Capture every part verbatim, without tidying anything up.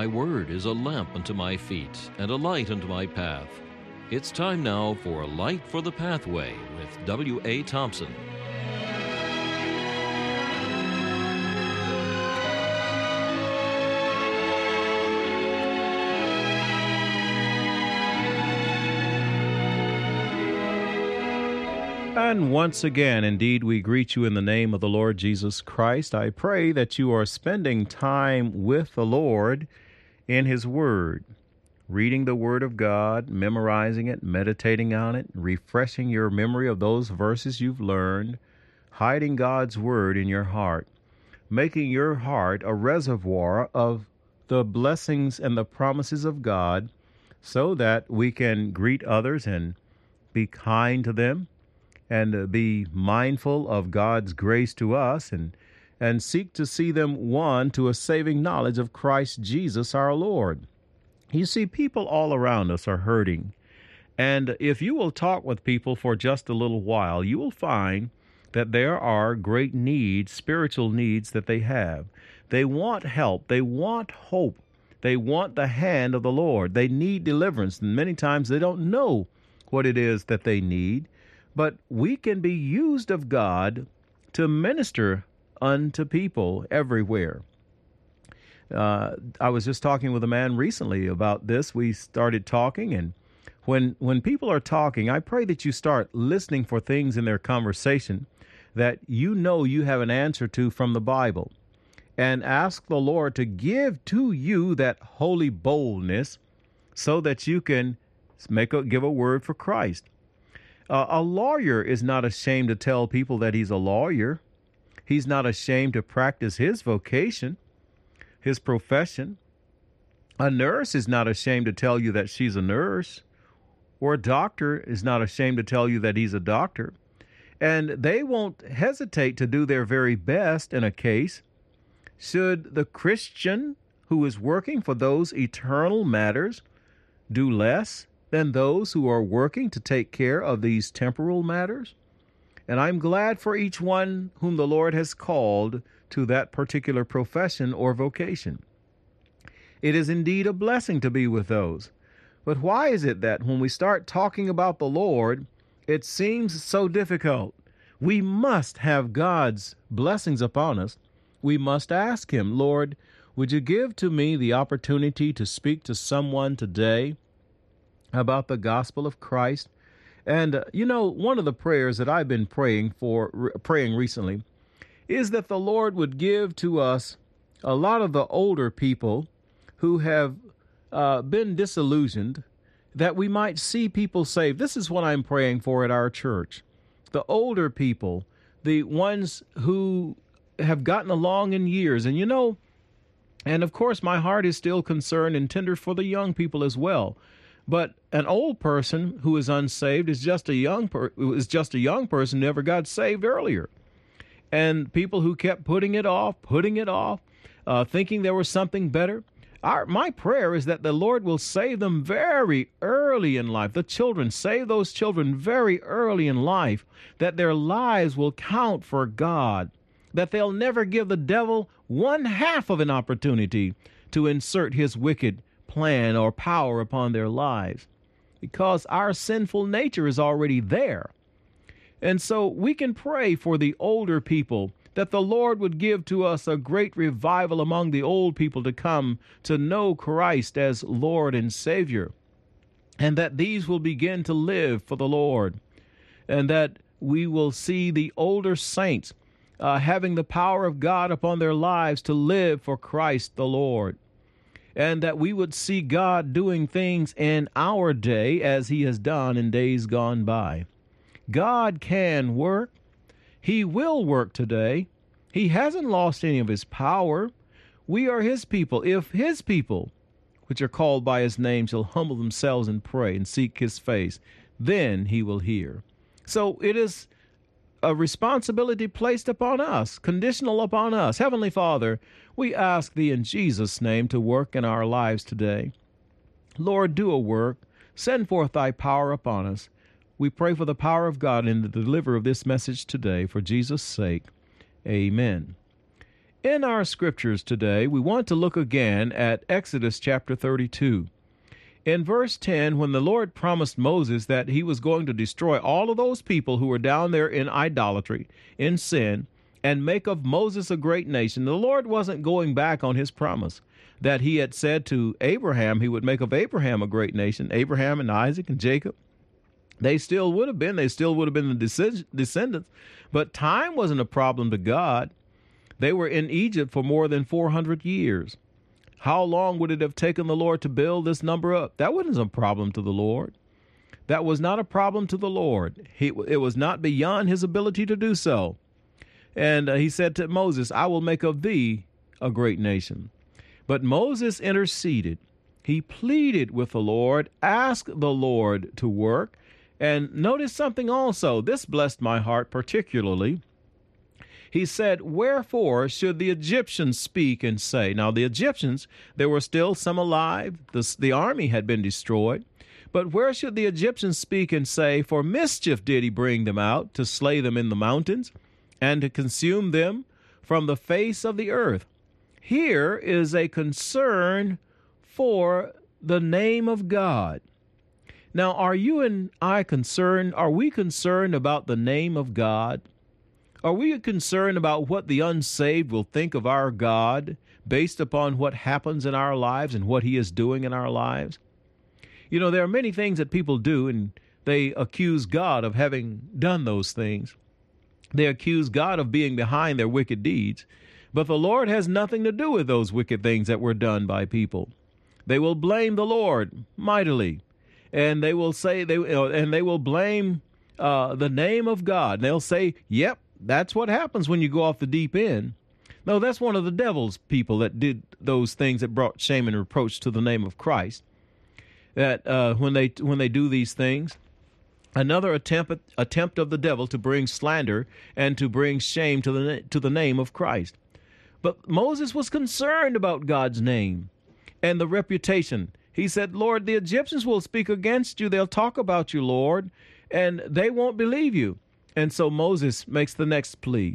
thy word is a lamp unto my feet and a light unto my path. It's time now for A Light for the Pathway with W A. Thompson. And once again, indeed, we greet you in the name of the Lord Jesus Christ. I pray that you are spending time with the Lord in His Word, reading the Word of God, memorizing it, meditating on it, refreshing your memory of those verses you've learned, hiding God's Word in your heart, making your heart a reservoir of the blessings and the promises of God so that we can greet others and be kind to them, and uh, be mindful of God's grace to us, and and seek to see them won to a saving knowledge of Christ Jesus our Lord. You see, people all around us are hurting, and if you will talk with people for just a little while, you will find that there are great needs, spiritual needs that they have. They want help. They want hope. They want the hand of the Lord. They need deliverance, and many times they don't know what it is that they need. But we can be used of God to minister unto people everywhere. Uh, I was just talking with a man recently about this. We started talking, and when when people are talking, I pray that you start listening for things in their conversation that you know you have an answer to from the Bible, and ask the Lord to give to you that holy boldness so that you can make a, give a word for Christ. Uh, a lawyer is not ashamed to tell people that he's a lawyer. He's not ashamed to practice his vocation, his profession. A nurse is not ashamed to tell you that she's a nurse, or a doctor is not ashamed to tell you that he's a doctor. And they won't hesitate to do their very best in a case. Should the Christian who is working for those eternal matters do less than those who are working to take care of these temporal matters? And I'm glad for each one whom the Lord has called to that particular profession or vocation. It is indeed a blessing to be with those. But why is it that when we start talking about the Lord, it seems so difficult? We must have God's blessings upon us. We must ask Him, Lord, would you give to me the opportunity to speak to someone today about the gospel of Christ? And, uh, you know, one of the prayers that I've been praying for, re- praying recently, is that the Lord would give to us a lot of the older people who have uh, been disillusioned, that we might see people saved. This is what I'm praying for at our church. The older people, the ones who have gotten along in years. And, you know, and of course, my heart is still concerned and tender for the young people as well. But an old person who is unsaved is just a young per- is just a young person who never got saved earlier. And people who kept putting it off, putting it off, uh, thinking there was something better. Our, my prayer is that the Lord will save them very early in life. The children, save those children very early in life, that their lives will count for God, that they'll never give the devil one half of an opportunity to insert his wicked plan or power upon their lives, because our sinful nature is already there. And so we can pray for the older people, that the Lord would give to us a great revival among the old people to come to know Christ as Lord and Savior, and that these will begin to live for the Lord, and that we will see the older saints uh, having the power of God upon their lives to live for Christ the Lord. And that we would see God doing things in our day as He has done in days gone by. God can work. He will work today. He hasn't lost any of His power. We are His people. If His people, which are called by His name, shall humble themselves and pray and seek His face, then He will hear. So it is a responsibility placed upon us, conditional upon us. Heavenly Father, we ask Thee in Jesus' name to work in our lives today. Lord, do a work. Send forth Thy power upon us. We pray for the power of God in the delivery of this message today. For Jesus' sake, amen. In our scriptures today, we want to look again at Exodus chapter thirty-two. In verse ten, when the Lord promised Moses that he was going to destroy all of those people who were down there in idolatry, in sin, and make of Moses a great nation, the Lord wasn't going back on his promise that he had said to Abraham he would make of Abraham a great nation. Abraham and Isaac and Jacob, they still would have been, they still would have been the descendants. But time wasn't a problem to God. They were in Egypt for more than four hundred years. How long would it have taken the Lord to build this number up? That wasn't a problem to the Lord. That was not a problem to the Lord. He, it was not beyond his ability to do so. And uh, he said to Moses, I will make of thee a great nation. But Moses interceded. He pleaded with the Lord, asked the Lord to work. And notice something also. This blessed my heart particularly. He said, wherefore should the Egyptians speak and say? Now, the Egyptians, there were still some alive. The, the army had been destroyed. But where should the Egyptians speak and say, for mischief did he bring them out, to slay them in the mountains, and to consume them from the face of the earth? Here is a concern for the name of God. Now, are you and I concerned? Are we concerned about the name of God? Are we concerned about what the unsaved will think of our God based upon what happens in our lives and what he is doing in our lives? You know, there are many things that people do, and they accuse God of having done those things. They accuse God of being behind their wicked deeds. But the Lord has nothing to do with those wicked things that were done by people. They will blame the Lord mightily, and they will say they and they will blame uh, the name of God. And they'll say, "Yep, that's what happens when you go off the deep end." No, that's one of the devil's people that did those things that brought shame and reproach to the name of Christ. That uh, when they when they do these things, another attempt attempt of the devil to bring slander and to bring shame to the to the name of Christ. But Moses was concerned about God's name and the reputation. He said, Lord, the Egyptians will speak against you. They'll talk about you, Lord, and they won't believe you. And so Moses makes the next plea.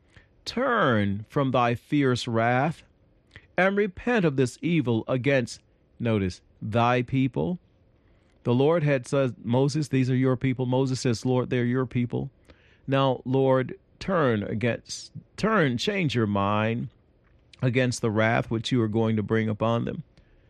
Turn from thy fierce wrath and repent of this evil against, notice, thy people. The Lord had said, Moses, these are your people. Moses says, Lord, they're your people. Now, Lord, turn against, turn, change your mind against the wrath which you are going to bring upon them.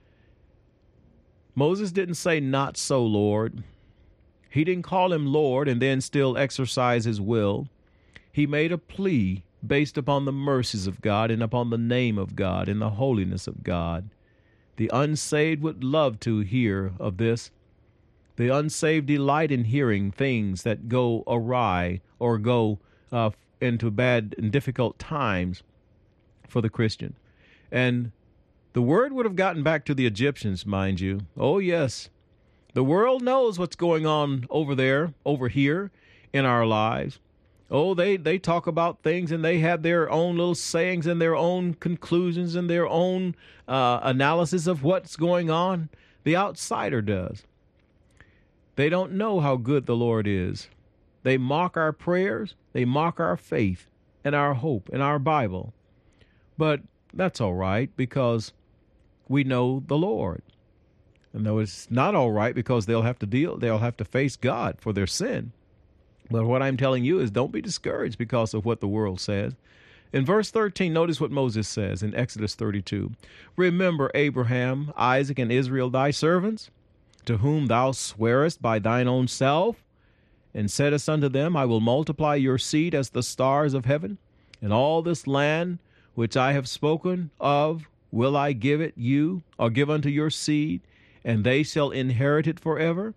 Moses didn't say, not so, Lord. He didn't call him Lord and then still exercise his will. He made a plea based upon the mercies of God and upon the name of God and the holiness of God. The unsaved would love to hear of this. The unsaved delight in hearing things that go awry or go uh, into bad and difficult times for the Christian. And the word would have gotten back to the Egyptians, mind you. Oh, yes. The world knows what's going on over there, over here in our lives. Oh, they, they talk about things and they have their own little sayings and their own conclusions and their own uh, analysis of what's going on. The outsider does. They don't know how good the Lord is. They mock our prayers. They mock our faith and our hope and our Bible. But that's all right because we know the Lord. And though it's not all right because they'll have to deal, they'll have to face God for their sin. But what I'm telling you is don't be discouraged because of what the world says. In verse thirteen, notice what Moses says in Exodus thirty-two. Remember Abraham, Isaac, and Israel, thy servants, to whom thou swearest by thine own self, and saidest unto them, I will multiply your seed as the stars of heaven, and all this land which I have spoken of will I give it you, or give unto your seed, and they shall inherit it forever.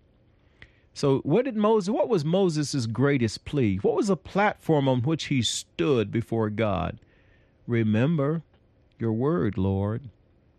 So what did Moses, what was Moses' greatest plea? What was the platform on which he stood before God? Remember your word, Lord.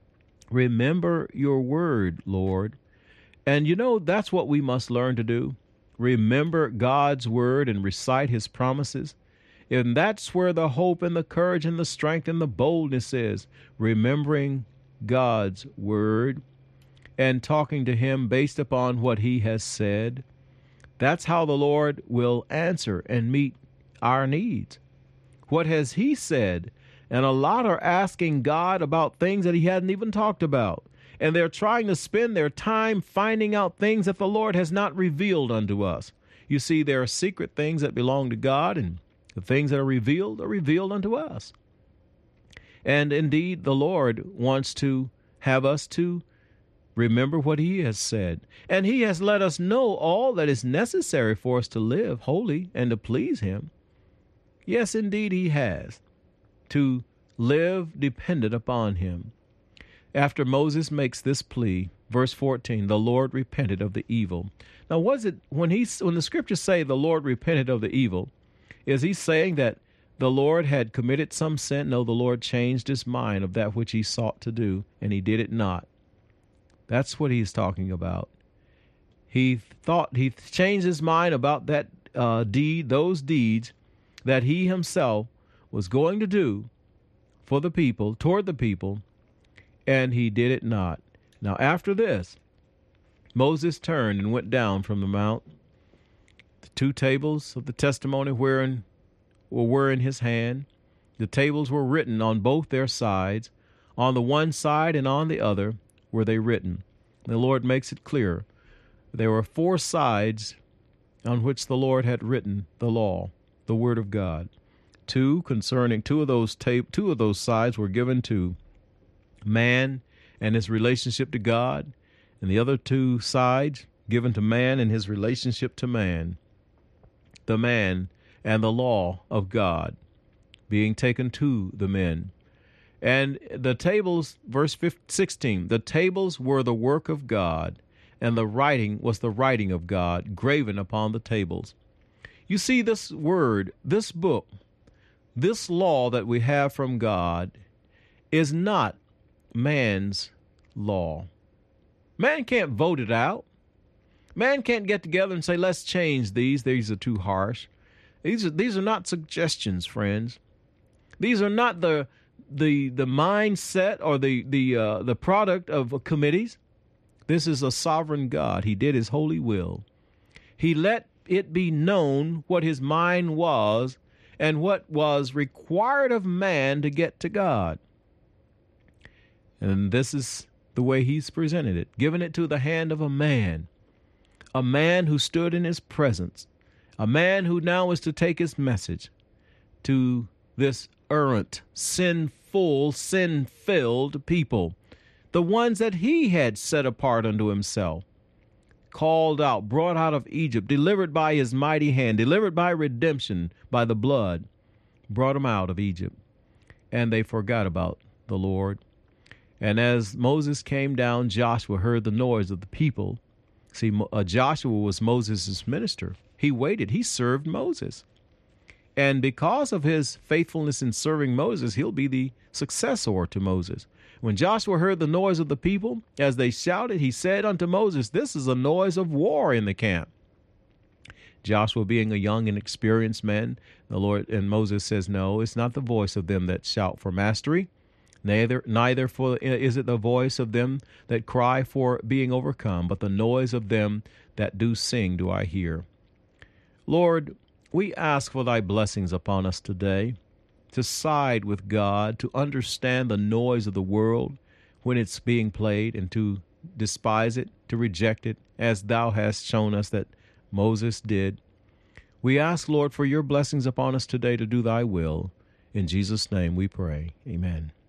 Remember your word, Lord. And you know, that's what we must learn to do. Remember God's word and recite his promises. And that's where the hope and the courage and the strength and the boldness is. Remembering God's word and talking to him based upon what he has said. That's how the Lord will answer and meet our needs. What has he said? And a lot are asking God about things that he hadn't even talked about. And they're trying to spend their time finding out things that the Lord has not revealed unto us. You see, there are secret things that belong to God, and the things that are revealed are revealed unto us. And indeed, the Lord wants to have us to remember what he has said. And he has let us know all that is necessary for us to live holy and to please him. Yes, indeed, he has. To live dependent upon him. After Moses makes this plea, verse fourteen, the Lord repented of the evil. Now, was it when he when the scriptures say the Lord repented of the evil, is he saying that the Lord had committed some sin? No, the Lord changed his mind of that which he sought to do, and he did it not. That's what he's talking about. He thought he changed his mind about that uh, deed, those deeds that he himself was going to do for the people, toward the people, and he did it not. Now, after this, Moses turned and went down from the mount. The two tables of the testimony wherein were in his hand. The tables were written on both their sides. On the one side and on the other were they written. The Lord makes it clear. There were four sides on which the Lord had written the law, the word of God. Two concerning two of those ta- two of those sides were given to man and his relationship to God, and the other two sides given to man and his relationship to man. The man and the law of God being taken to the men. And the tables, verse sixteen, the tables were the work of God, and the writing was the writing of God, graven upon the tables. You see, this word, this book, this law that we have from God is not man's law. Man can't vote it out. Man can't get together and say, let's change these. These are too harsh. These are, these are not suggestions, friends. These are not the the the mindset or the the uh, the product of committees. This is a sovereign God. He did his holy will. He let it be known what his mind was and what was required of man to get to God. And this is the way he's presented it, given it to the hand of a man, a man who stood in his presence, a man who now is to take his message to this errant, sinful, sin-filled people, the ones that he had set apart unto himself, called out, brought out of Egypt, delivered by his mighty hand, delivered by redemption, by the blood, brought them out of Egypt. And they forgot about the Lord. And as Moses came down, Joshua heard the noise of the people. See, uh, Joshua was Moses' minister. He waited. He served Moses. And because of his faithfulness in serving Moses, he'll be the successor to Moses. When Joshua heard the noise of the people, as they shouted, he said unto Moses, this is a noise of war in the camp. Joshua being a young and experienced man, the Lord and Moses says, no, it's not the voice of them that shout for mastery. Neither, neither for is it the voice of them that cry for being overcome, but the noise of them that do sing do I hear. Lord, we ask for thy blessings upon us today, to side with God, to understand the noise of the world when it's being played, and to despise it, to reject it, as thou hast shown us that Moses did. We ask, Lord, for your blessings upon us today to do thy will. In Jesus' name we pray. Amen.